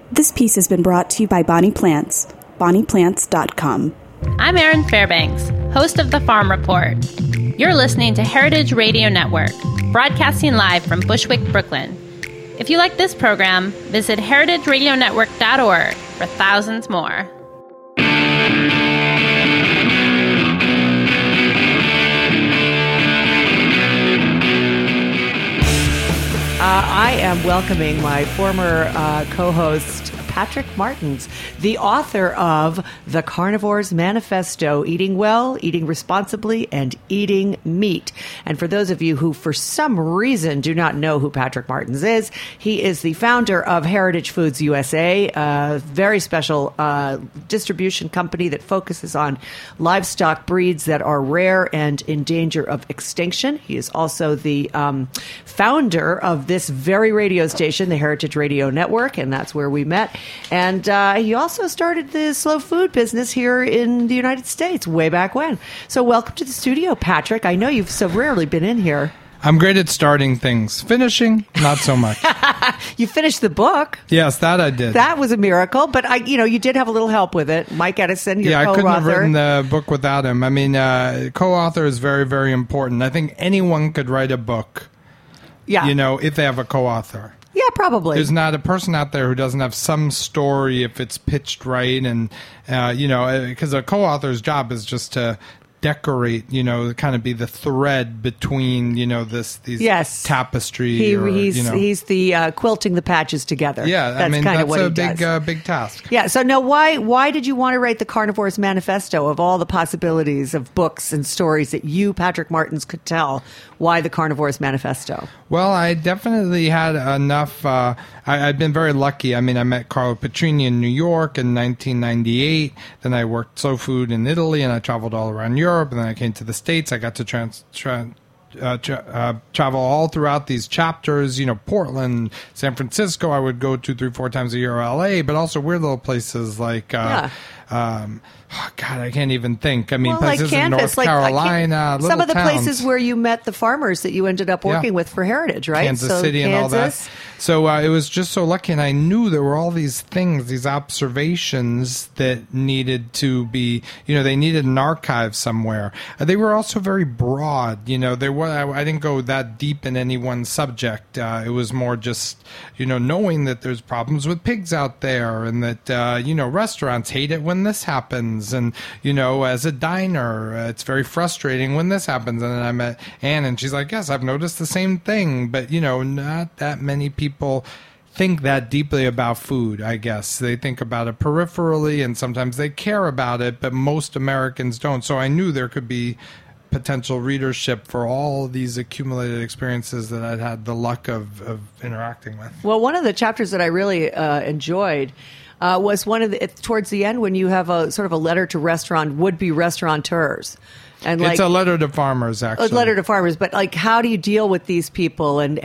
This piece has been brought to you by Bonnie Plants, bonnieplants.com. I'm Erin Fairbanks, host of The Farm Report. You're listening to Heritage Radio Network, broadcasting live from Bushwick, Brooklyn. If you like this program, visit heritageradionetwork.org for thousands more. I am welcoming my former co-host, Patrick Martins, the author of The Carnivore's Manifesto, Eating Well, Eating Responsibly, and Eating Meat. And for those of you who, for some reason, do not know who Patrick Martins is, he is the founder of Heritage Foods USA, a very special distribution company that focuses on livestock breeds that are rare and in danger of extinction. He is also the founder of this very radio station, the Heritage Radio Network, and that's where we met. And he also started the slow food business here in the United States way back when. So welcome to the studio, Patrick. I know you've so rarely been in here. I'm great at starting things. Finishing, not so much. You finished the book. Yes, that I did. That was a miracle, but you did have a little help with it. Mike Edison, your co-author. I couldn't have written the book without him. I mean, co-author is very, very important. I think anyone could write a book, if they have a co-author. Yeah, probably. There's not a person out there who doesn't have some story if it's pitched right. And, because a co-author's job is just to decorate, kind of be the thread between, these tapestry. He's the quilting the patches together. Yeah, that's kind of what he does. That's a big task. Yeah, so now why did you want to write The Carnivore's Manifesto of all the possibilities of books and stories that you, Patrick Martins, could tell? Why The Carnivore's Manifesto? Well, I definitely had enough. I've been very lucky. I mean, I met Carlo Petrini in New York in 1998. Then I worked slow food in Italy, and I traveled all around Europe. And then I came to the States. I got to travel all throughout these chapters. Portland, San Francisco. I would go 2, 3, 4 times a year. LA, but also weird little places like. God, I can't even think. I mean, places in North Carolina, some of the towns. Places where you met the farmers that you ended up working with for Heritage, right? Kansas City and all that. So it was just so lucky, and I knew there were all these things, these observations that needed to be, they needed an archive somewhere. They were also very broad. I didn't go that deep in any one subject. It was more just, knowing that there's problems with pigs out there, and that, restaurants hate it when this happens. And, as a diner, it's very frustrating when this happens. And then I met Anne, and she's like, yes, I've noticed the same thing. But, not that many people think that deeply about food, I guess. They think about it peripherally, and sometimes they care about it, but most Americans don't. So I knew there could be potential readership for all these accumulated experiences that I'd had the luck of interacting with. Well, one of the chapters that I really enjoyed was towards the end when you have a sort of a letter to would-be restaurateurs. And it's a letter to farmers, actually. A letter to farmers, but how do you deal with these people and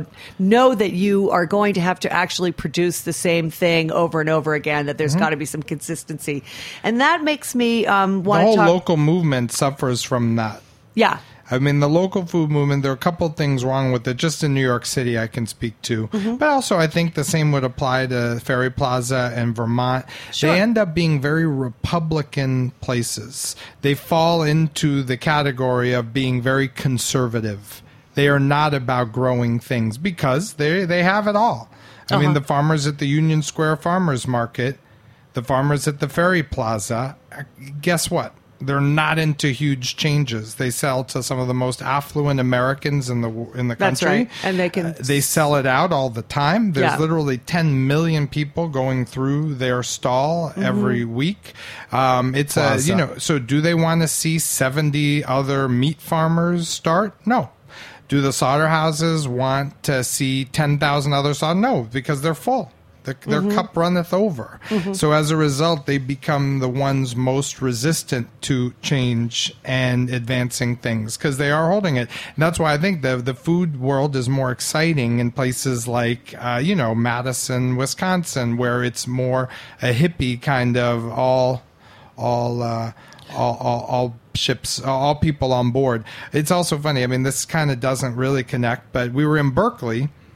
know that you are going to have to actually produce the same thing over and over again, that there's got to be some consistency. And that makes me want to talk... The whole local movement suffers from that. Yeah. I mean, the local food movement, there are a couple of things wrong with it. Just in New York City, I can speak to. But also, I think the same would apply to Ferry Plaza and Vermont. Sure. They end up being very Republican places. They fall into the category of being very conservative. They are not about growing things because they have it all. I mean, the farmers at the Union Square Farmers Market, the farmers at the Ferry Plaza, guess what? They're not into huge changes. They sell to some of the most affluent Americans in the country. That's right, and they sell it out all the time. There's literally 10 million people going through their stall every week. So do they want to see 70 other meat farmers start? No. Do the slaughterhouses want to see 10,000 other slaughterhouses? No, because they're full. Their cup runneth over. So as a result, they become the ones most resistant to change and advancing things because they are holding it. And that's why I think the food world is more exciting in places like, Madison, Wisconsin, where it's more a hippie kind of all ships, all people on board. It's also funny. I mean, this kind of doesn't really connect, but we were in Berkeley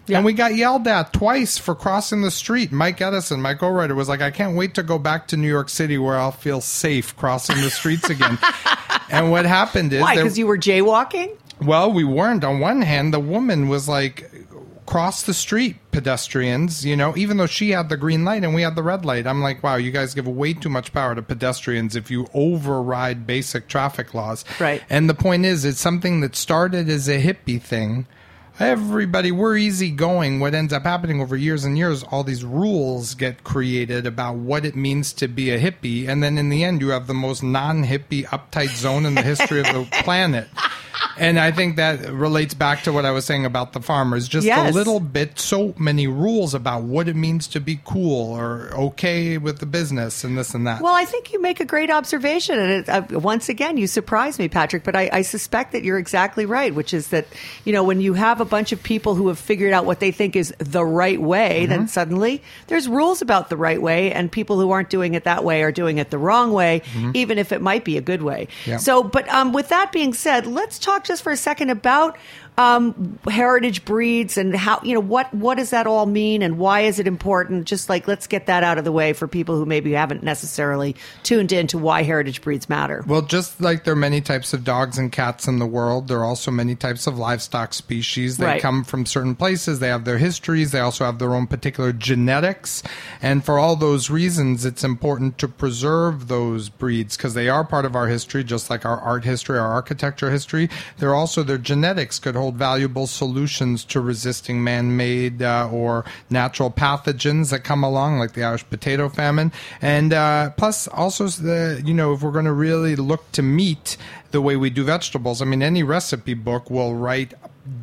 Yeah. And we got yelled at twice for crossing the street. Mike Edison, my co-writer, was like, I can't wait to go back to New York City where I'll feel safe crossing the streets again. And what happened is... Why? Because you were jaywalking? Well, we weren't. On one hand, the woman was like, cross the street, pedestrians, even though she had the green light and we had the red light. I'm like, wow, you guys give way too much power to pedestrians if you override basic traffic laws. Right. And the point is, it's something that started as a hippie thing. Everybody, we're easygoing. What ends up happening over years and years, all these rules get created about what it means to be a hippie. And then in the end, you have the most non-hippie, uptight zone in the history of the planet. And I think that relates back to what I was saying about the farmers. Just a little bit, so many rules about what it means to be cool or okay with the business and this and that. Well, I think you make a great observation. And once again, you surprise me, Patrick. But I suspect that you're exactly right, which is that, when you have a bunch of people who have figured out what they think is the right way, then suddenly there's rules about the right way. And people who aren't doing it that way are doing it the wrong way, even if it might be a good way. Yeah. So, but with that being said, let's talk just for a second about heritage breeds and how, what does that all mean and why is it important? Just like, let's get that out of the way for people who maybe haven't necessarily tuned into why heritage breeds matter. Well, just like there are many types of dogs and cats in the world, there are also many types of livestock species. They come from certain places. They have their histories. They also have their own particular genetics. And for all those reasons, it's important to preserve those breeds because they are part of our history, just like our art history, our architecture history. They're also, their genetics could hold valuable solutions to resisting man-made or natural pathogens that come along, like the Irish potato famine. And plus, also, if we're going to really look to meat the way we do vegetables, I mean, any recipe book will write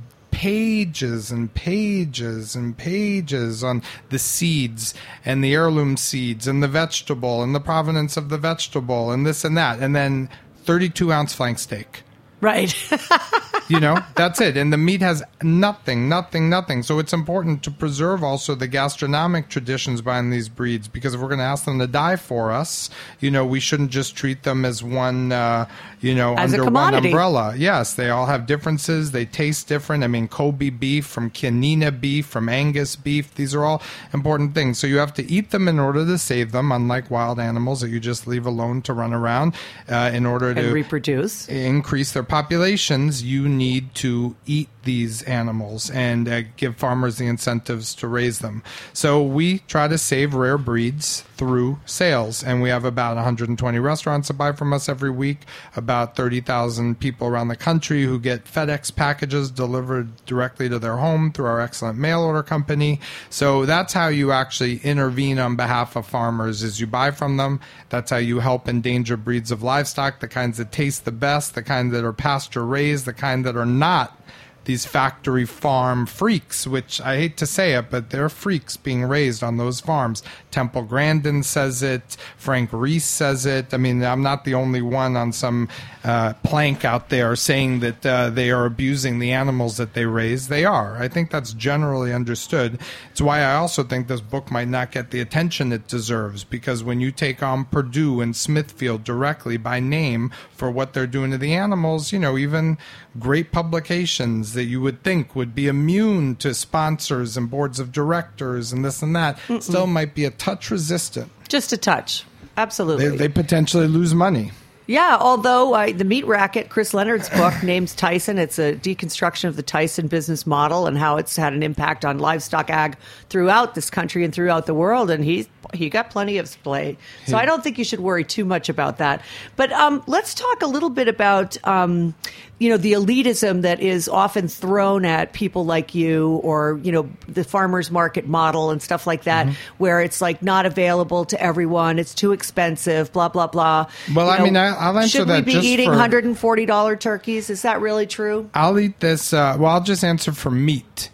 pages and pages and pages on the seeds and the heirloom seeds and the vegetable and the provenance of the vegetable and this and that. And then 32-ounce flank steak. Right. That's it. And the meat has nothing. So it's important to preserve also the gastronomic traditions behind these breeds, because if we're going to ask them to die for us, we shouldn't just treat them as one, as under one umbrella. Yes, they all have differences. They taste different. I mean, Kobe beef from Canina beef from Angus beef. These are all important things. So you have to eat them in order to save them, unlike wild animals that you just leave alone to run around in order to reproduce, increase their populations. You need to eat these animals and give farmers the incentives to raise them. So we try to save rare breeds through sales, and we have about 120 restaurants that buy from us every week, about 30,000 people around the country who get FedEx packages delivered directly to their home through our excellent mail order company. So that's how you actually intervene on behalf of farmers, is you buy from them. That's how you help endangered breeds of livestock, the kinds that taste the best, the kinds that are pasture raised, the kind that are not these factory farm freaks, which I hate to say it, but they're freaks being raised on those farms. Temple Grandin says it. Frank Reese says it. I mean, I'm not the only one on some plank out there saying that they are abusing the animals that they raise. They are. I think that's generally understood. It's why I also think this book might not get the attention it deserves, because when you take on Purdue and Smithfield directly by name for what they're doing to the animals, even great publications that you would think would be immune to sponsors and boards of directors and this and that still might be a touch resistant. Just a touch. Absolutely. They potentially lose money. Yeah, although the Meat Racket, Chris Leonard's book, names Tyson. It's a deconstruction of the Tyson business model and how it's had an impact on livestock ag throughout this country and throughout the world. And he got plenty of play. So I don't think you should worry too much about that. But let's talk a little bit about, the elitism that is often thrown at people like you, or, the farmer's market model and stuff like that, where it's like not available to everyone. It's too expensive, blah, blah, blah. Well, I'll answer that. Should we be eating $140 turkeys? Is that really true? I'll eat this. I'll just answer for meat.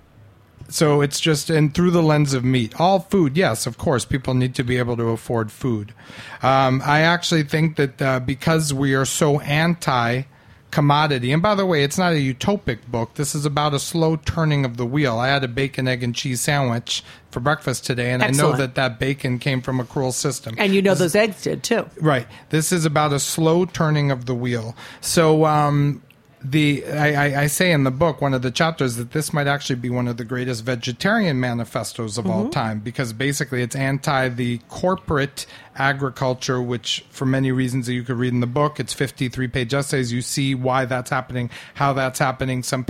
So it's just, and through the lens of meat. All food, yes, of course, people need to be able to afford food. I actually think that because we are so anti-commodity, and by the way, it's not a utopic book. This is about a slow turning of the wheel. I had a bacon, egg, and cheese sandwich for breakfast today, and Excellent. I know that bacon came from a cruel system. And those eggs did, too. Right. This is about a slow turning of the wheel. So I say in the book, one of the chapters, that this might actually be one of the greatest vegetarian manifestos of all time, because basically it's anti the corporate agriculture, which for many reasons that you could read in the book, it's 53-page essays. You see why that's happening, how that's happening. Some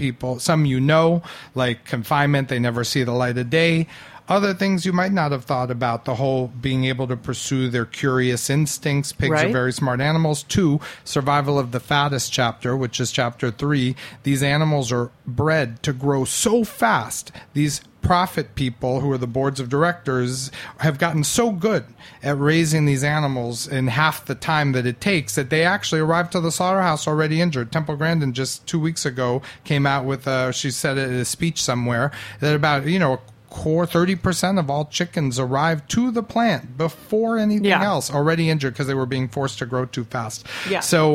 like confinement, they never see the light of day. Other things you might not have thought about, the whole being able to pursue their curious instincts. Pigs are very smart animals. 2, survival of the fattest chapter, which is chapter 3. These animals are bred to grow so fast. These profit people, who are the boards of directors, have gotten so good at raising these animals in half the time that it takes that they actually arrive to the slaughterhouse already injured. Temple Grandin just 2 weeks ago came out with, she said it in a speech somewhere, that about, 30% of all chickens arrive to the plant before anything else, already injured because they were being forced to grow too fast. Yeah. So,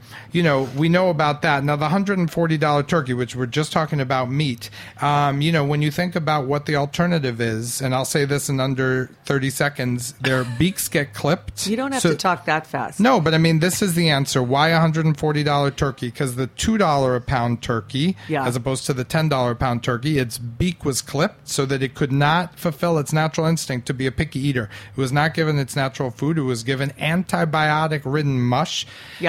we know about that. Now, the $140 turkey, which we're just talking about meat, when you think about what the alternative is, and I'll say this in under 30 seconds, their beaks get clipped. You don't have to talk that fast. No, but this is the answer. Why $140 turkey? Because the $2 a pound turkey, as opposed to the $10 a pound turkey, its beak was clipped so that it could not fulfill its natural instinct to be a picky eater. It was not given its natural food. It was given antibiotic-ridden mush,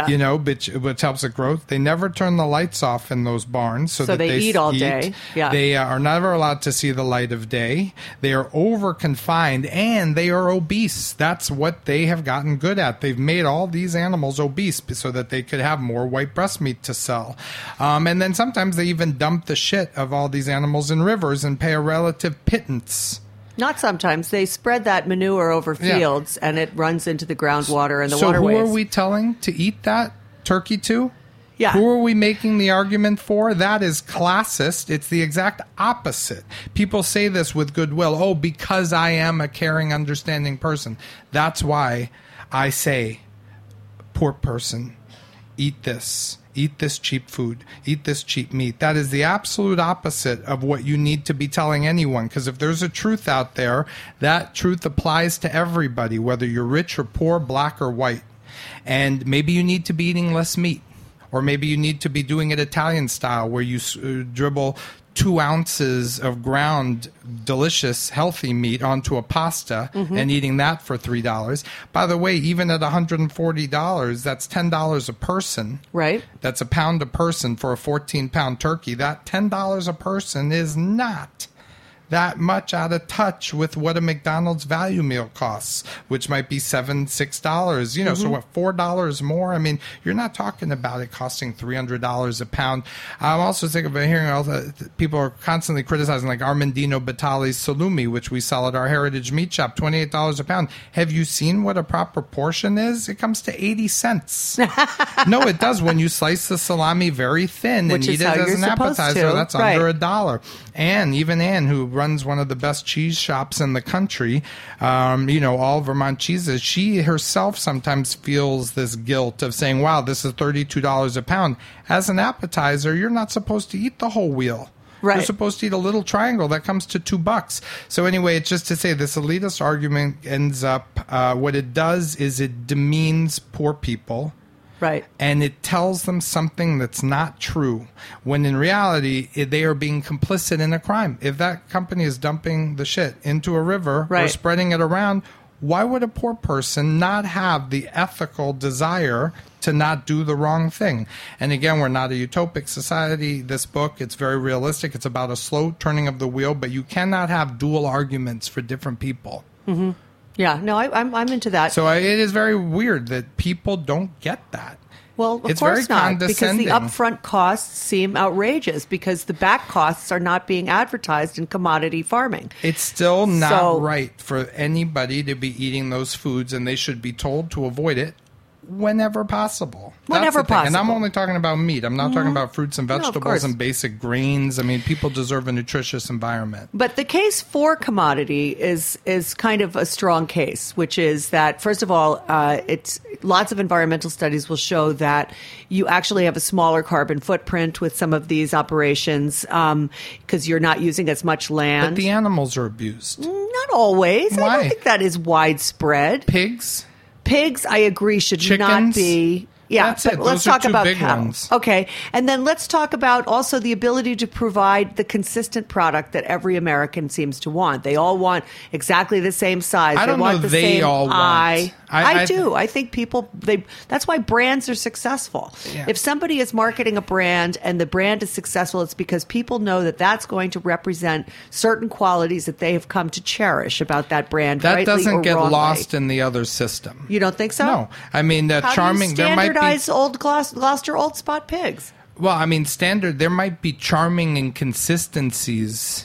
which helps it grow. They never turn the lights off in those barns so that they eat all day. Yeah. They are never allowed to see the light of day. They are over-confined, and they are obese. That's what they have gotten good at. They've made all these animals obese so that they could have more white breast meat to sell. And then sometimes they even dump the shit of all these animals in rivers and pay a relative pittance. Not sometimes. They spread that manure over fields, and it runs into the groundwater and the waterways. So who are we telling to eat that turkey to? Yeah. Who are we making the argument for? That is classist. It's the exact opposite. People say this with goodwill. Oh, because I am a caring, understanding person. That's why I say, poor person, eat this. Eat this cheap food. Eat this cheap meat. That is the absolute opposite of what you need to be telling anyone. Because if there's a truth out there, that truth applies to everybody, whether you're rich or poor, black or white. And maybe you need to be eating less meat. Or maybe you need to be doing it Italian style, where you dribble 2 ounces of ground, delicious, healthy meat onto a pasta and eating that for $3. By the way, even at $140, that's $10 a person. Right. That's £1 a person for a 14-pound turkey. That $10 a person is not that much out of touch with what a McDonald's value meal costs, which might be $6. So what, $4 more? You're not talking about it costing $300 a pound. I'm also thinking about hearing all the people are constantly criticizing, like Armandino Batali's salumi, which we sell at our Heritage Meat Shop, $28 a pound. Have you seen what a proper portion is? It comes to 80 cents. No, it does. When you slice the salami very thin and eat it as an appetizer, that's under $1. And even Ann, who runs one of the best cheese shops in the country, all Vermont cheeses, she herself sometimes feels this guilt of saying, wow, this is $32 a pound. As an appetizer, you're not supposed to eat the whole wheel. Right. You're supposed to eat a little triangle that comes to $2. So anyway, it's just to say this elitist argument ends up, what it does is it demeans poor people. Right. And it tells them something that's not true, when in reality, they are being complicit in a crime. If that company is dumping the shit into a river or spreading it around, why would a poor person not have the ethical desire to not do the wrong thing? And again, we're not a utopic society. This book, it's very realistic. It's about a slow turning of the wheel, but you cannot have dual arguments for different people. Mm-hmm. Yeah, no, I'm into that. So it is very weird that people don't get that. Well, of course not, because the upfront costs seem outrageous because the back costs are not being advertised in commodity farming. It's still not right for anybody to be eating those foods, and they should be told to avoid it whenever possible. Whenever possible. And I'm only talking about meat. I'm not talking about fruits and vegetables and basic grains. People deserve a nutritious environment. But the case for commodity is kind of a strong case, which is that, first of all, it's lots of environmental studies will show that you actually have a smaller carbon footprint with some of these operations because you're not using as much land. But the animals are abused. Not always. Why? I don't think that is widespread. Pigs, I agree, should chickens, not be Yeah, That's it. let's Those are talk two about big cattle. ones. Okay, and then let's talk about also the ability to provide the consistent product that every American seems to want. They all want exactly the same size. I don't they want know the they same all want. eye. I do. I think people. That's why brands are successful. Yeah. If somebody is marketing a brand and the brand is successful, it's because people know that that's going to represent certain qualities that they have come to cherish about that brand. That rightly doesn't or get wrongly. lost in the other system. You don't think so? No, I mean How charming. do you There might be. standardize old Gloucester Old Spot pigs? Well, I mean, there might be charming inconsistencies.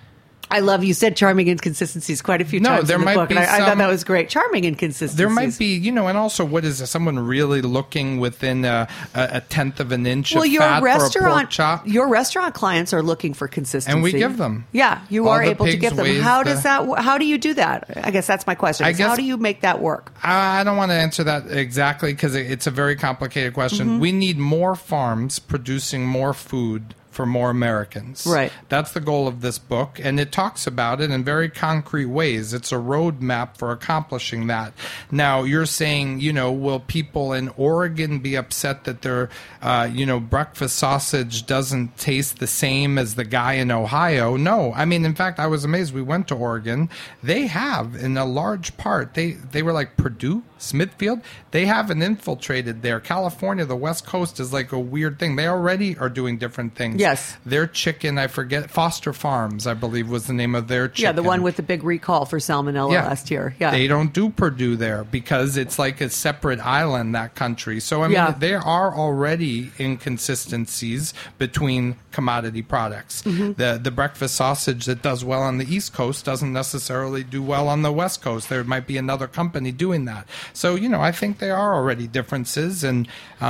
I love you said charming inconsistencies quite a few No, times there in the might book, be and I thought some- that was great. Charming inconsistencies. There might be, and also, what is someone really looking within a tenth of an inch of fat for a pork chop? Your restaurant clients are looking for consistency, And we give them. Yeah, you All are the able to pigs give them. weighs How the- does that? How do you do that? I guess that's my question. I is guess- how do you make that work? I don't want to answer that exactly because it's a very complicated question. Mm-hmm. We need more farms producing more food for more Americans. Right. That's the goal of this book, and it talks about it in very concrete ways. It's a roadmap for accomplishing that. Now, you're saying, will people in Oregon be upset that their, breakfast sausage doesn't taste the same as the guy in Ohio? No. I mean, in fact, I was amazed. We went to Oregon. They have, in a large part, they were like Purdue, Smithfield. They haven't infiltrated there. California, the West Coast is like a weird thing. They already are doing different things. Yes. Their chicken, I forget, Foster Farms, I believe, was the name of their chicken. Yeah, the one with the big recall for salmonella last year. Yeah, They don't do Purdue there because it's like a separate island, that country. So, I mean, Yeah. there are already inconsistencies between commodity products. Mm-hmm. The breakfast sausage that does well on the East Coast doesn't necessarily do well on the West Coast. There might be another company doing that. So, I think there are already differences. And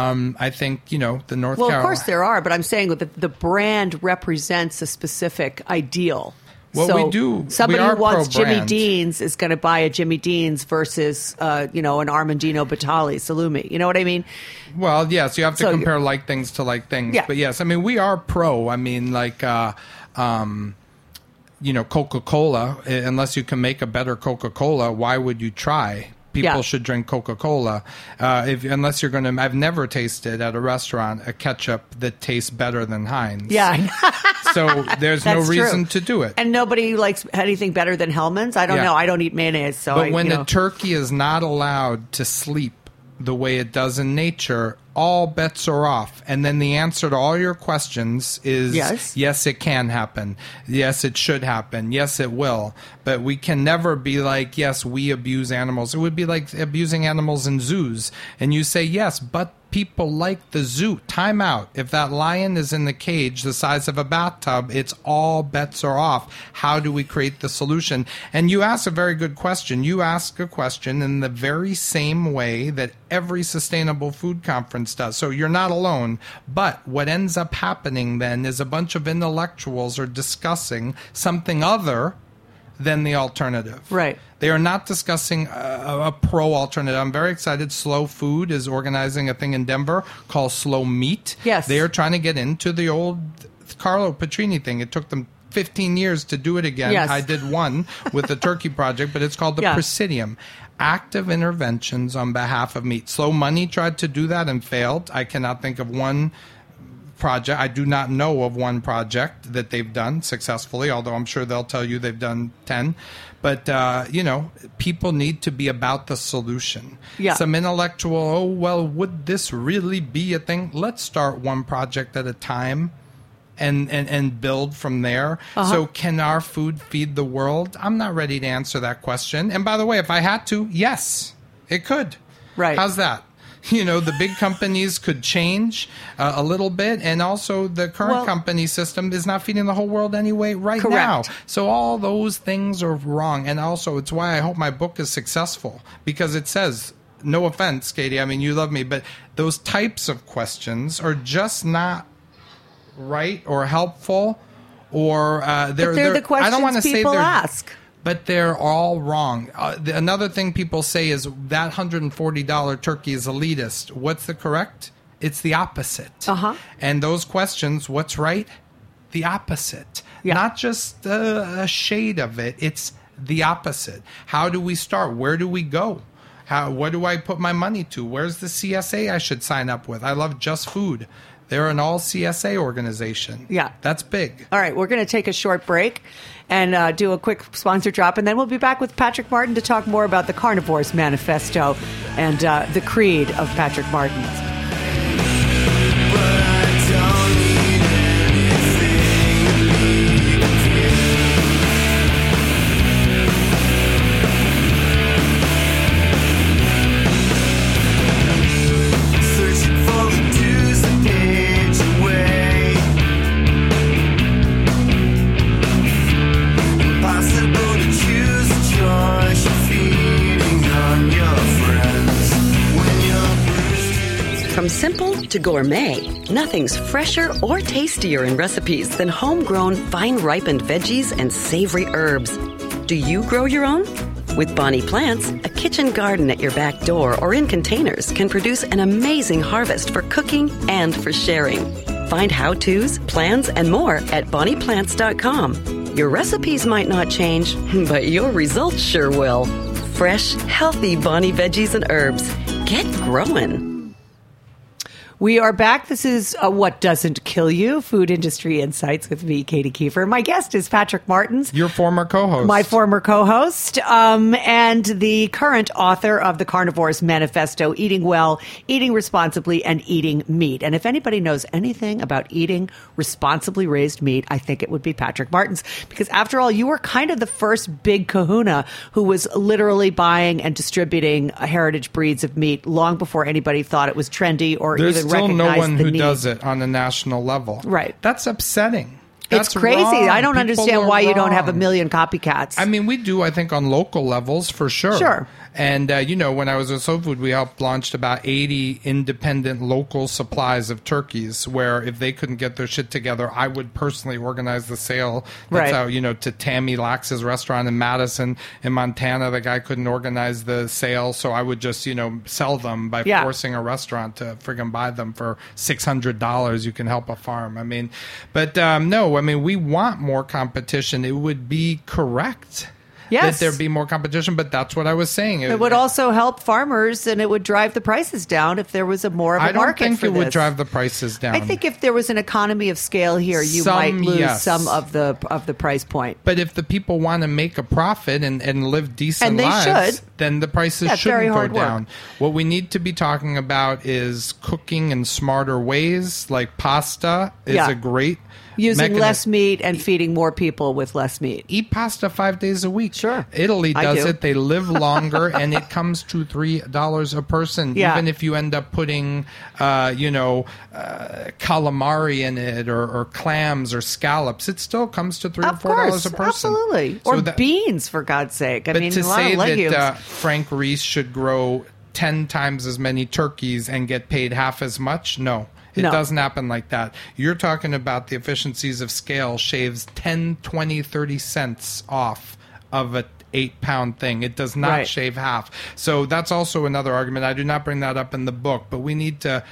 I think, the North Well, Carolina... of course there are, but I'm saying that the brand represents a specific ideal. Well, so we do. Somebody We are who wants Jimmy pro-brand. Dean's is going to buy a Jimmy Dean's versus, an Armandino Batali salumi. You know what I mean? Well, yes, you have to So compare like things to like things. Yeah. But yes, I mean, we are pro. I mean, like, Coca-Cola, unless you can make a better Coca-Cola, why would you try? People Yeah. should drink Coca-Cola. Unless you're going to, I've never tasted at a restaurant a ketchup that tastes better than Heinz. Yeah. So there's no That's true. reason to do it. And nobody likes anything better than Hellman's. I don't Yeah. know. I don't eat mayonnaise. So But when a turkey is not allowed to sleep the way it does in nature, all bets are off. And then the answer to all your questions is Yes. it can happen. Yes, it should happen. Yes, it will. But we can never be like, yes, we abuse animals. It would be like abusing animals in zoos. And you say, yes, but people like the zoo. Time out. If that lion is in the cage the size of a bathtub, it's all bets are off. How do we create the solution? And you ask a very good question. You ask a question in the very same way that every sustainable food conference does. So you're not alone. But what ends up happening then is a bunch of intellectuals are discussing something other than the alternative. Right. They are not discussing a pro alternative. I'm very excited. Slow Food is organizing a thing in Denver called Slow Meat. Yes. They are trying to get into the old Carlo Petrini thing. It took them 15 years to do it again. Yes. I did one with the Turkey Project, but it's called the Presidium. Active interventions on behalf of meat. Slow Money tried to do that and failed. I cannot think of one project. I do not know of one project that they've done successfully, although I'm sure they'll tell you they've done 10. But, people need to be about the solution. Yeah. Some intellectual, would this really be a thing? Let's start one project at a time and build from there. So can our food feed the world? I'm not ready to answer that question. And by the way, if I had to, yes, it could. Right. How's that? The big companies could change a little bit, and also the current company system is not feeding the whole world anyway right now. So all those things are wrong. And also, it's why I hope my book is successful, because it says, no offense, Katie, I mean, you love me, but those types of questions are just not right or helpful, or they're the questions I don't want to say people they're ask. But they're all wrong. Another thing people say is that $140 turkey is elitist. What's the correct? It's the opposite. And those questions, what's right? The opposite. Yeah. Not just a shade of it. It's the opposite. How do we start? Where do we go? What do I put my money to? Where's the CSA I should sign up with? I love Just Food. They're an all CSA organization. Yeah. That's big. All right, we're going to take a short break and do a quick sponsor drop, and then we'll be back with Patrick Martin to talk more about the Carnivores Manifesto and the creed of Patrick Martin's. From simple to gourmet, nothing's fresher or tastier in recipes than homegrown, vine-ripened veggies and savory herbs. Do you grow your own? With Bonnie Plants, a kitchen garden at your back door or in containers can produce an amazing harvest for cooking and for sharing. Find how-tos, plans, and more at bonnieplants.com. Your recipes might not change, but your results sure will. Fresh, healthy Bonnie veggies and herbs. Get growing. We are back. This is What Doesn't Kill You, Food Industry Insights with me, Katie Kiefer. My guest is Patrick Martins. Your former co-host. My former co-host, and the current author of the Carnivores Manifesto, Eating Well, Eating Responsibly, and Eating Meat. And if anybody knows anything about eating responsibly raised meat, I think it would be Patrick Martins. Because after all, you were kind of the first big kahuna who was literally buying and distributing heritage breeds of meat long before anybody thought it was trendy or even still no one who need. does it on a national level. Right. That's upsetting. It's crazy. Wrong. I don't People understand are why you don't have a wrong. million copycats. I mean, we do, I think, on local levels for sure. Sure. And, when I was at Soul Food, we helped launched about 80 independent local supplies of turkeys where if they couldn't get their shit together, I would personally organize the sale. That's Right. how, to Tammy Lax's restaurant in Madison in Montana, the guy couldn't organize the sale. So I would just, sell them by forcing a restaurant to friggin' buy them for $600. You can help a farm. I mean, but no, I mean, we want more competition. It would be correct. Yes. That there be more competition, but that's what I was saying. It would also help farmers, and it would drive the prices down if there was more of a market for this. I don't think it would drive the prices down. I think if there was an economy of scale here, you might lose some of the price point. But if the people want to make a profit and live decent And they lives, should. then the prices That's very shouldn't go hard work. down. What we need to be talking about is cooking in smarter ways, like pasta is a great Using mechanism. less meat and feeding more people with less meat. Eat pasta 5 days a week. Sure. Italy I does do. it. They live longer, and it comes to $3 a person. Yeah. Even if you end up putting, calamari in it or clams or scallops, it still comes to $3 Of or $4 course, a person. absolutely. So or that- beans, for God's sake. I But mean, to a lot say of legumes. that Frank Reese should grow 10 times as many turkeys and get paid half as much, no. It No. doesn't happen like that. You're talking about the efficiencies of scale shaves 10, 20, 30 cents off of a 8-pound thing. It does not Right. shave half. So that's also another argument. I do not bring that up in the book, but we need to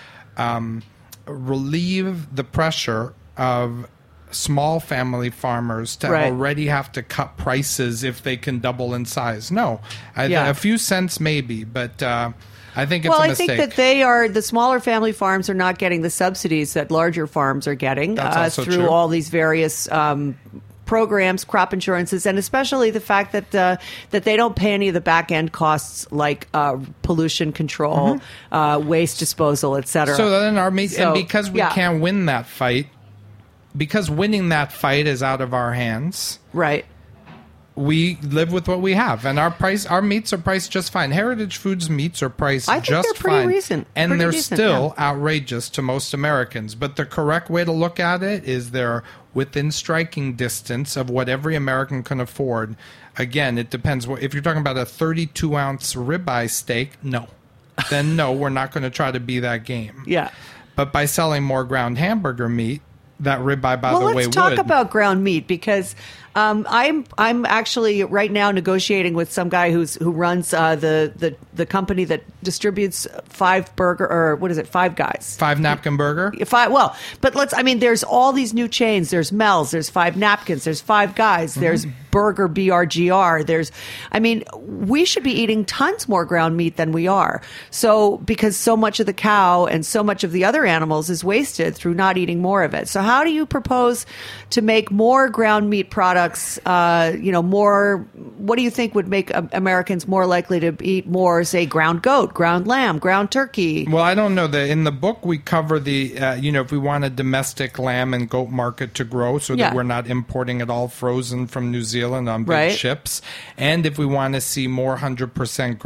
relieve the pressure of small family farmers to Right. already have to cut prices if they can double in size. No, Yeah. a few cents maybe, but I think it's Well, a I mistake. think that the smaller family farms are not getting the subsidies that larger farms are getting That's also through true. all these various programs, crop insurances, and especially the fact that that they don't pay any of the back end costs like pollution control, waste disposal, etc. So then and because we yeah. can't win that fight, because winning that fight is out of our hands, Right. we live with what we have, and our meats are priced just fine. Heritage Foods meats are priced I think just they're pretty fine, recent. and Pretty they're decent, still outrageous to most Americans. But the correct way to look at it is they're within striking distance of what every American can afford. Again, it depends. If you're talking about a 32-ounce ribeye steak, no, then no, we're not going to try to be that game. Yeah. But by selling more ground hamburger meat, that ribeye, by Well, the way, let's talk would. about ground meat because I'm actually right now negotiating with some guy who runs the company that distributes Five Guys. Five Napkin Burger. There's all these new chains. There's Mel's. There's Five Napkins. There's Five Guys. There's Burger BRGR. We should be eating tons more ground meat than we are. So because so much of the cow and so much of the other animals is wasted through not eating more of it. So how do you propose to make more ground meat products? More. What do you think would make Americans more likely to eat more, say, ground goat, ground lamb, ground turkey? Well, I don't know. In the book, we cover if we want a domestic lamb and goat market to grow so that we're not importing it all frozen from New Zealand on big ships. And if we want to see more 100%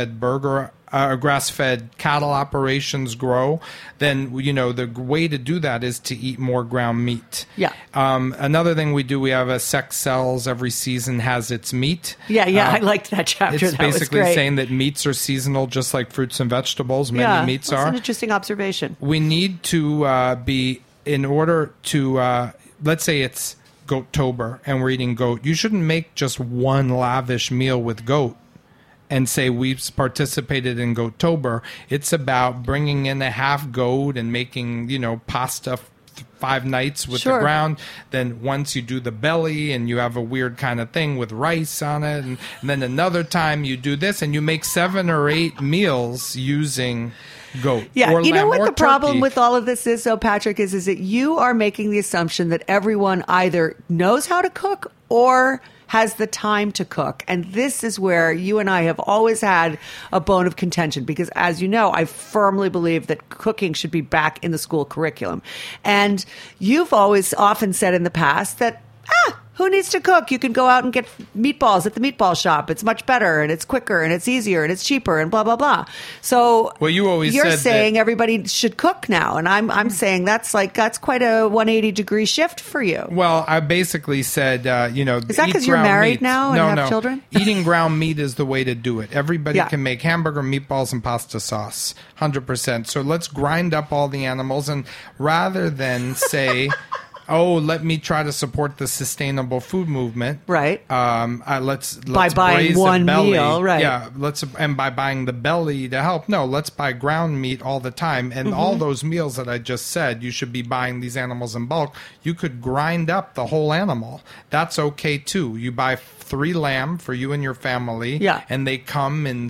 grass-fed cattle operations grow, then, the way to do that is to eat more ground meat. Yeah. Another thing we do, we have a Sex Sells. Every season has its meat. Yeah, I liked that chapter. It's basically saying that meats are seasonal, just like fruits and vegetables. Many meats are. That's an interesting observation. We need to in order to, let's say it's Goattober and we're eating goat, you shouldn't make just one lavish meal with goat and say we've participated in Goattober. It's about bringing in a half goat and making, pasta 5 nights with the ground. Then once you do the belly and you have a weird kind of thing with rice on it. And then another time you do this and you make 7 or 8 meals using goat. Yeah, or you know lamb what or the problem turkey. with all of this is, though, Patrick, is that you are making the assumption that everyone either knows how to cook or has the time to cook. And this is where you and I have always had a bone of contention because, as you know, I firmly believe that cooking should be back in the school curriculum. And you've often said in the past that, who needs to cook? You can go out and get meatballs at the meatball shop. It's much better and it's quicker and it's easier and it's cheaper and blah, blah, blah. So you're saying everybody should cook now. And I'm saying that's quite a 180-degree shift for you. Well, I basically said, is that because you're married now and have children? Eating ground meat is the way to do it. Everybody can make hamburger, meatballs, and pasta sauce, 100%. So let's grind up all the animals. And rather than say... let me try to support the sustainable food movement. Right. Let's by buying one meal, right? Yeah. And by buying the belly to help. No, let's buy ground meat all the time. And all those meals that I just said, you should be buying these animals in bulk. You could grind up the whole animal. That's okay too. You buy 3 lamb for you and your family. Yeah. And they come in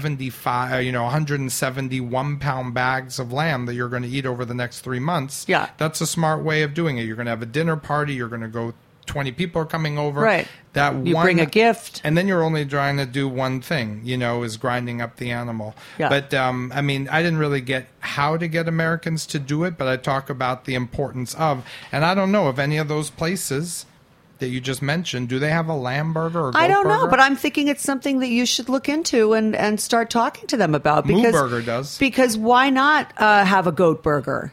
171 pound bags of lamb that you're going to eat over the next 3 months. Yeah. That's a smart way of doing it. You're going to have a dinner party. You're going to go 20 people are coming over. Right. You bring a gift. And then you're only trying to do one thing, is grinding up the animal. Yeah. But, I didn't really get how to get Americans to do it, but I talk about the importance of, and I don't know if any of those places that you just mentioned, do they have a lamb burger or goat I don't know, burger? but I'm thinking it's something that you should look into and start talking to them about. Because, Moo Burger does. Because why not have a goat burger,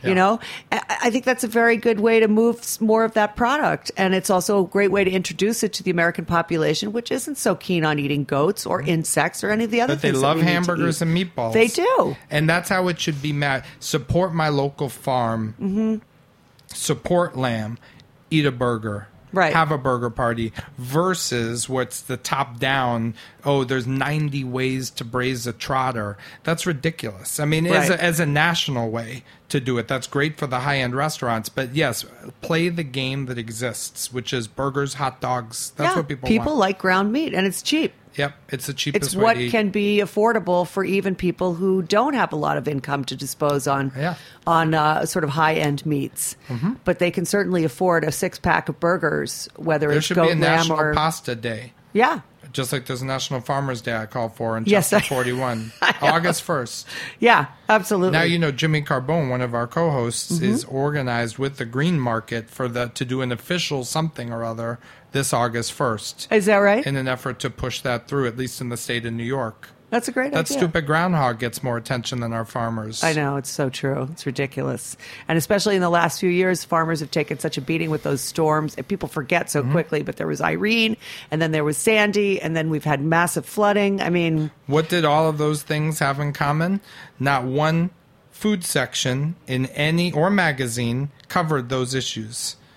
I think that's a very good way to move more of that product. And it's also a great way to introduce it to the American population, which isn't so keen on eating goats or insects or any of the other things. But they love hamburgers and meatballs. They do. And that's how it should be. Support my local farm. Mm-hmm. Support lamb. Eat a burger. Right. Have a burger party versus what's the top down. There's 90 ways to braise a trotter. That's ridiculous. As a national way to do it, that's great for the high end restaurants. But yes, play the game that exists, which is burgers, hot dogs. That's what people want. People like ground meat, and it's cheap. Yep, it's the cheapest it's way what to eat. Can be affordable for even people who don't have a lot of income to dispose on sort of high-end meats. Mm-hmm. But they can certainly afford a 6-pack of burgers, whether it's goat, lamb, or... There should be a National Pasta Day. Yeah. Just like there's a National Farmers Day I call for in Chapter 41. August 1st. Yeah, absolutely. Now, Jimmy Carbone, one of our co-hosts, is organized with the Green Market to do an official something or other this August 1st. Is that right? In an effort to push that through, at least in the state of New York. That's a great idea. That stupid groundhog gets more attention than our farmers. I know. It's so true. It's ridiculous. And especially in the last few years, farmers have taken such a beating with those storms. And people forget so quickly, but there was Irene, and then there was Sandy, and then we've had massive flooding. What did all of those things have in common? Not one food section in any or magazine covered those issues.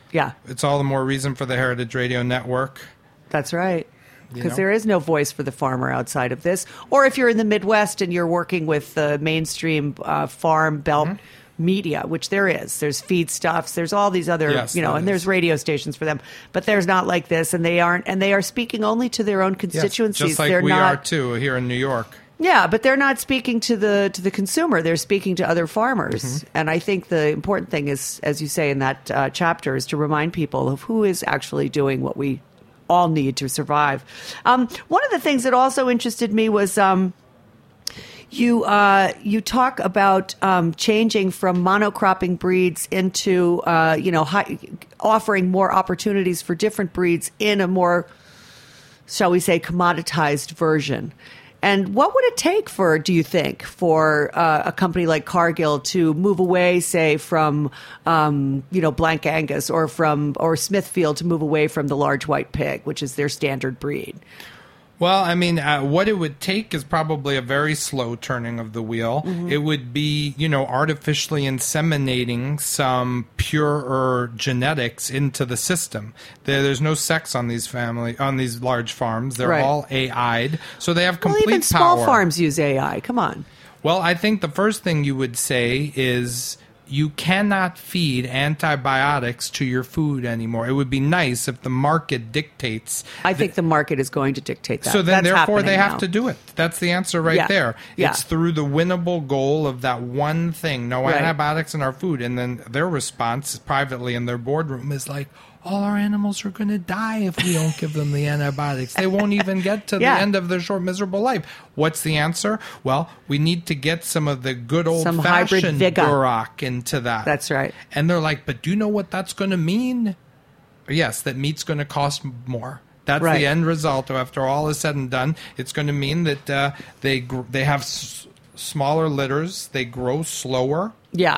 Yeah. It's all the more reason for the Heritage Radio Network. That's right. Because know? there is no voice for the farmer outside of this. Or if you're in the Midwest and you're working with the mainstream farm belt media, which there is. There's feedstuffs. There's all these other, and there's radio stations for them. But there's not like this, and they are speaking only to their own constituencies. Yes, just like we are too here in New York. Yeah, but they're not speaking to the consumer. They're speaking to other farmers. And I think the important thing is, as you say in that chapter, is to remind people of who is actually doing what we all need to survive. One of the things that also interested me was you talk about changing from monocropping breeds into offering more opportunities for different breeds in a more, shall we say, commoditized version. And what would it take do you think, for a company like Cargill to move away, say, from, Blank Angus or Smithfield to move away from the large white pig, which is their standard breed? Well, I mean, what it would take is probably a very slow turning of the wheel. It would be, artificially inseminating some purer genetics into the system. There's no sex on these large farms. They're all AI'd, so they have complete power. Even small farms use AI. Come on. Well, I think the first thing you would say is, you cannot feed antibiotics to your food anymore. It would be nice if the market dictates. I think the market is going to dictate that. So then, therefore, they have now. to do it. That's the answer right there. Yeah. It's through the winnable goal of that one thing, no antibiotics in our food. And then their response privately in their boardroom is like, all our animals are going to die if we don't give them the antibiotics. They won't even get to the end of their short, miserable life. What's the answer? Well, we need to get some of the good old-fashioned Duroc into that. That's right. And they're like, but do you know what that's going to mean? Yes, that meat's going to cost more. That's the end result. After all is said and done, it's going to mean that they have smaller litters, they grow slower. Yeah.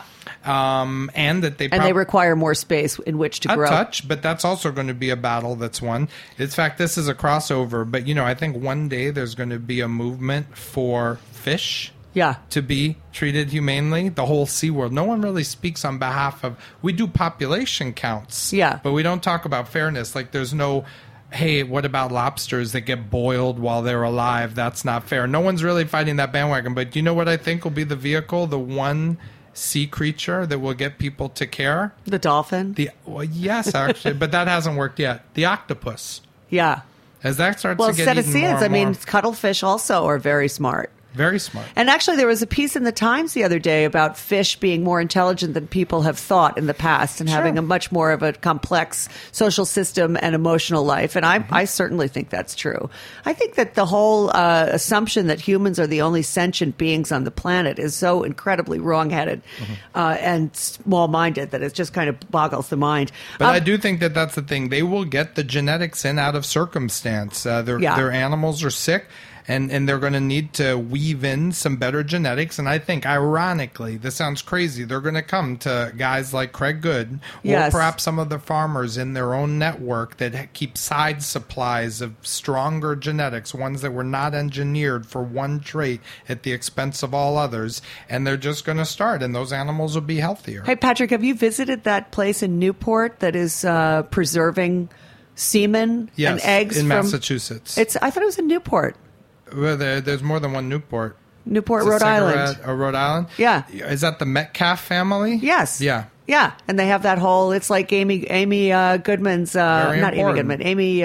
And that they require more space in which to grow. But that's also going to be a battle that's won. In fact, this is a crossover. But, I think one day there's going to be a movement for fish to be treated humanely. The whole Sea World. No one really speaks on behalf of... We do population counts. Yeah. But we don't talk about fairness. Like, there's no... Hey, what about lobsters that get boiled while they're alive? That's not fair. No one's really fighting that bandwagon. But do you know what I think will be the vehicle? The one sea creature that will get people to care? The dolphin? Yes, actually, but that hasn't worked yet. The octopus. Yeah. As that starts to get eaten more and more. Cuttlefish also are very smart. Very smart. And actually, there was a piece in the Times the other day about fish being more intelligent than people have thought in the past and having a much more of a complex social system and emotional life. And I certainly think that's true. I think that the whole assumption that humans are the only sentient beings on the planet is so incredibly wrong-headed and small-minded that it just kind of boggles the mind. But I do think that that's the thing. They will get the genetics in out of circumstance. Their animals are sick. And they're going to need to weave in some better genetics. And I think, ironically, this sounds crazy, they're going to come to guys like Craig Good or perhaps some of the farmers in their own network that keep side supplies of stronger genetics, ones that were not engineered for one trait at the expense of all others. And they're just going to start, and those animals will be healthier. Hey, Patrick, have you visited that place in Newport that is preserving semen and eggs in Massachusetts? I thought it was in Newport. Well, there's more than one Newport. Rhode Island. Rhode Island? Yeah. Is that the Metcalf family? Yes. Yeah. Yeah. And they have that whole, it's like Amy Goodman's, not Amy Goodman, Amy,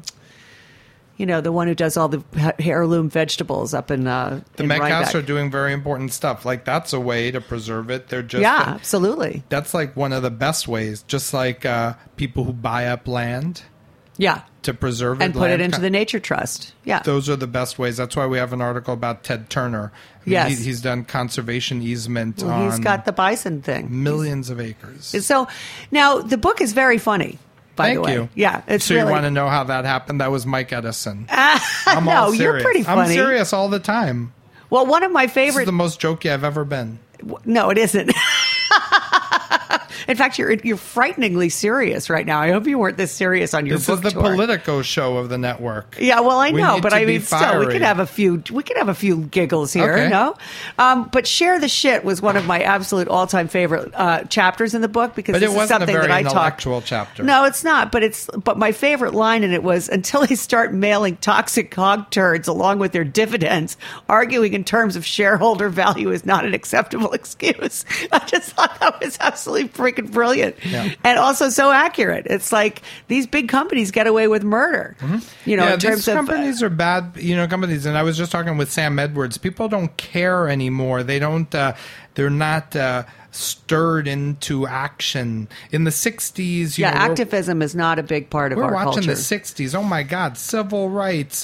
the one who does all the heirloom vegetables up in the Metcalfs are doing very important stuff. Like, that's a way to preserve it. They're just... Yeah, absolutely. That's like one of the best ways. Just like people who buy up land. Yeah. To preserve it. And put it into the Nature Trust. Yeah. Those are the best ways. That's why we have an article about Ted Turner. Yes. He's done conservation easement on... He's got the bison thing. Millions of acres. So, now, the book is very funny, by the way. Thank you. Yeah. It's so really... you want to know how that happened? That was Mike Edison. I'm all serious. You're pretty funny. I'm serious all the time. Well, one of my favorite... This is the most jokey I've ever been. No, it isn't. In fact, you're frighteningly serious right now. I hope you weren't this serious on your This book is the tour. Politico show of the network. Yeah, well, I We know, need but to I be mean, still, we fiery. could have a few giggles here, Okay. no? But Share the Shit was one of my absolute all-time favorite chapters in the book because But this it is wasn't a something very that I talk. intellectual chapter. No, it's not. But my favorite line in it was, until they start mailing toxic hog turds along with their dividends, arguing in terms of shareholder value is not an acceptable excuse. I just thought that was absolutely freaking brilliant, Yeah. and also so accurate. It's like these big companies get away with murder. You know, Yeah, in terms these of companies are bad, companies. And I was just talking with Sam Edwards. People don't care anymore. They don't. They're not stirred into action. In the 60s, yeah, activism is not a big part of we're our watching culture. the 60s. Oh my God, civil rights,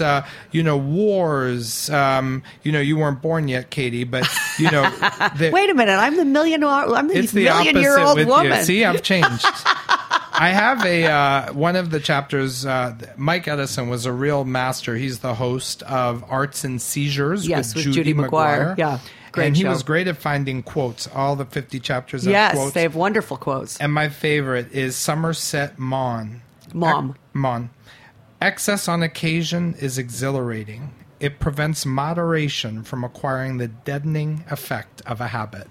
wars. You weren't born yet, Katie, but Wait a minute, I'm the it's the million-year-old opposite with woman. you. See, I've changed. I have one of the chapters. Mike Edison was a real master. He's the host of Arts and Seizures Yes, with Judy McGuire. Yeah, great and he show. was great at finding quotes. All the 50 chapters have Yes, quotes. they have wonderful quotes. And my favorite is Somerset Maugham. Maugham. Excess on occasion is exhilarating. It prevents moderation from acquiring the deadening effect of a habit.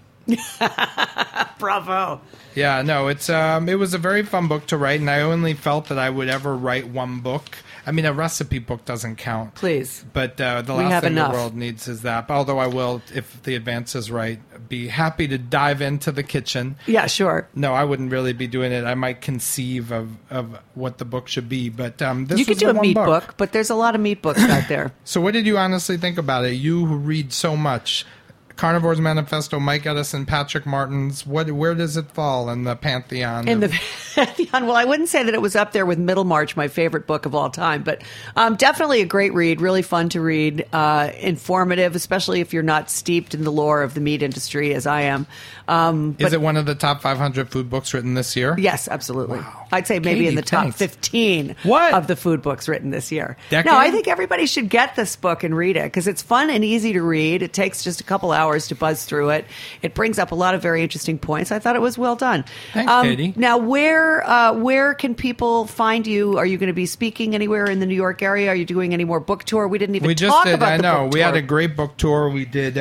Bravo. Yeah, no, it was a very fun book to write, and I only felt that I would ever write one book. I mean, a recipe book doesn't count. Please. But the have last thing enough. the world needs is that. Although I will, if the advance is right, be happy to dive into the kitchen. Yeah, sure. No, I wouldn't really be doing it. I might conceive of what the book should be, but this You could was do the a one meat book, but there's a lot of meat books out there. So what did you honestly think about it? You who read so much. Carnivore's Manifesto, Mike Edison, Patrick Martins. Where does it fall in the pantheon? In the pantheon, well, I wouldn't say that it was up there with Middlemarch, my favorite book of all time, but definitely a great read, really fun to read, informative, especially if you're not steeped in the lore of the meat industry as I am. Is it one of the top 500 food books written this year? Yes, absolutely. Wow. I'd say maybe Katie, in the top thanks. 15 What? of the food books written this year. Decade? No, I think everybody should get this book and read it because it's fun and easy to read. It takes just a couple hours to buzz through it. It brings up a lot of very interesting points. I thought it was well done. Thanks, Katie. Now, where can people find you? Are you going to be speaking anywhere in the New York area? Are you doing any more book tour? We didn't even talk about I the know. book We tour. had a great book tour. We did.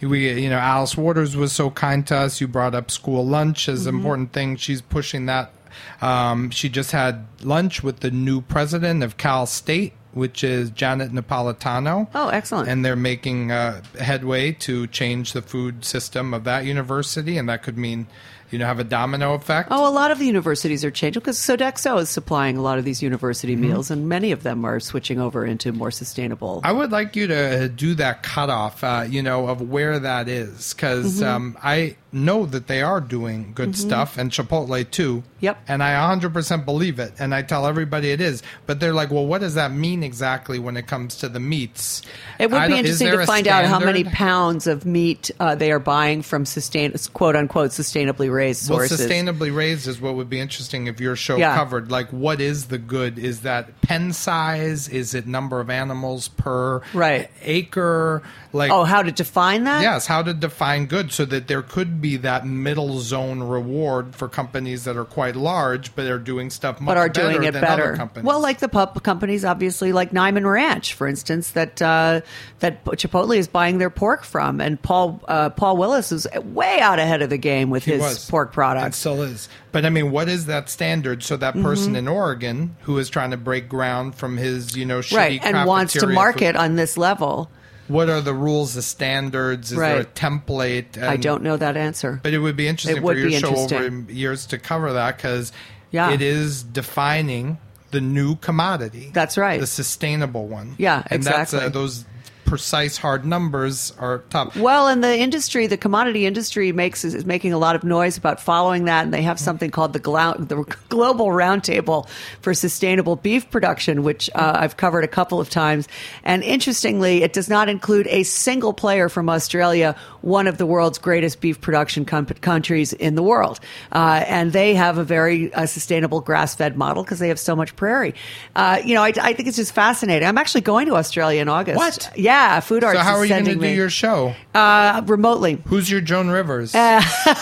Alice Waters was so kind to us. You brought up school lunch as an important thing. She's pushing that. She just had lunch with the new president of Cal State, which is Janet Napolitano. Oh, excellent. And they're making headway to change the food system of that university, and that could mean, have a domino effect. Oh, a lot of the universities are changing because Sodexo is supplying a lot of these university meals, and many of them are switching over into more sustainable. I would like you to do that cutoff, of where that is, because I know that they are doing good stuff, and Chipotle too. Yep. And I 100% believe it, and I tell everybody it is. But they're like, well, what does that mean exactly when it comes to the meats? It would be is interesting there to a find out how many standard? pounds of meat they are buying from quote unquote sustainably raised sources. Well, sustainably raised is what would be interesting if your show Yeah. covered. Like, what is the good? Is that pen size? Is it number of animals per Right. acre? Like, Oh, how to define that? yes, how to define good so that there could be that middle zone reward for companies that are quite large but are doing stuff much But are better doing it than better. other companies. Well, like the pub companies, obviously, like Nyman Ranch, for instance, that Chipotle is buying their pork from, and Paul Willis is way out ahead of the game with He his was. pork It products. still is. But I mean, what is that standard? So that person in Oregon who is trying to break ground from his, shitty Right, and wants to cafeteria market food, on this level. what are the rules, the standards? Is there a Right. template? I And- don't know that answer. But it would be interesting It would for your be show over interesting. years to cover that because Yeah. it is defining the new commodity. That's right. The sustainable one. Yeah, and exactly. That's, those precise hard numbers are tough. Well, and the industry, the commodity industry, is making a lot of noise about following that, and they have something called the Global Roundtable for Sustainable Beef Production, which I've covered a couple of times. And interestingly, it does not include a single player from Australia, one of the world's greatest beef production countries in the world. And they have a very sustainable grass-fed model because they have so much prairie. I think it's just fascinating. I'm actually going to Australia in August. What? Yeah, Food Arts So how is are you going to sending do me your show? remotely. Who's your Joan Rivers?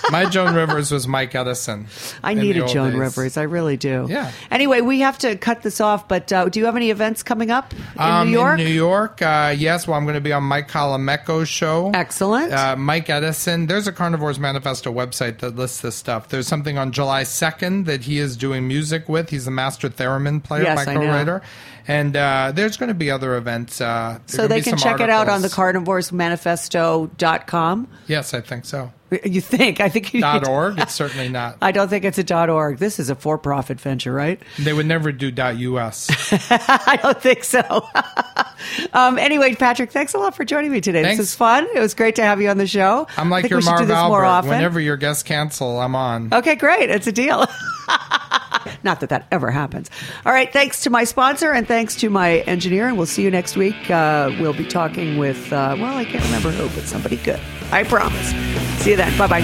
My Joan Rivers was Mike Edison. I need a Joan Rivers. I really do. Yeah. Anyway, we have to cut this off, but do you have any events coming up in New York? In New York, yes. Well, I'm going to be on Mike Colameco's show. Excellent. Mike Edison. There's a Carnivores Manifesto website that lists this stuff. There's something on July 2nd that he is doing music with. He's a master theremin player, yes, my co-writer. And there's going to be other events. So they can check it out on the carnivoresmanifesto.com? Yes, I think so. You think? I think you .org? It's certainly not. I don't think it's a .org. This is a for-profit venture, right? They would never do .us. I don't think so. Anyway, Patrick, thanks a lot for joining me today. Thanks. This was fun. It was great to have you on the show. I'm like your Marv Albert. Whenever your guests cancel, I'm on. Okay, great. It's a deal. Not that ever happens. All right, thanks to my sponsor and thanks to my engineer, and we'll see you next week. We'll be talking with, I can't remember who, but somebody good. I promise. See you then. Bye-bye.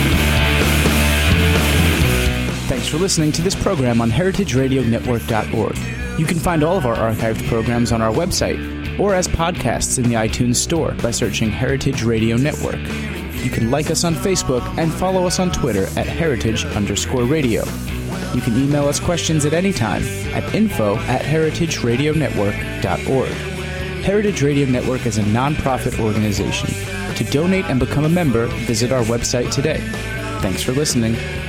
Thanks for listening to this program on heritageradionetwork.org. You can find all of our archived programs on our website or as podcasts in the iTunes Store by searching Heritage Radio Network. You can like us on Facebook and follow us on Twitter at @heritage_radio. You can email us questions at any time at info@heritageradionetwork.org. Heritage Radio Network is a non-profit organization. To donate and become a member, visit our website today. Thanks for listening.